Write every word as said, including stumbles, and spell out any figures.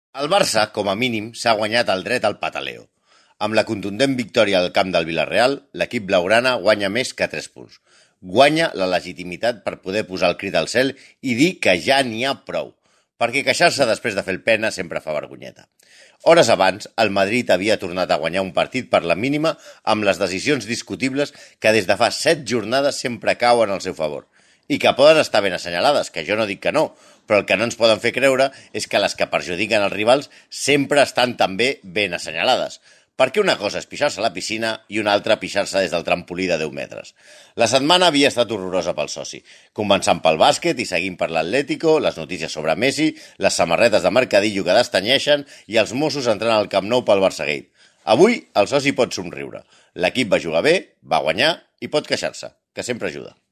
El Barça, com a mínim, s'ha guanyat el dret al pataleo. Amb la contundent victòria al camp del Villarreal, l'equip blaugrana guanya més que tres punts. Guanya la legitimitat per poder posar el crit al cel i dir que ja n'hi ha prou, perquè queixar-se després de fer el pena sempre fa vergonyeta. Hores abans, el Madrid havia tornat a guanyar un partit per la mínima amb les decisions discutibles que des de fa set jornades sempre cauen al seu favor. I que poden estar ben assenyalades, que jo no dic que no, però el que no ens poden fer creure és que les que perjudiquen els rivals sempre estan també ben assenyalades. Perquè una cosa és pixar-se a la piscina i una altra pixar-se des del trampolí de deu metres. La setmana havia estat horrorosa pel soci, començant pel bàsquet i seguint per l'Atlético, les notícies sobre Messi, les samarretes de mercadillo que destanyeixen i els Mossos entrant al Camp Nou pel Barçagate. Avui el soci pot somriure. L'equip va jugar bé, va guanyar i pot queixar-se, que sempre ajuda.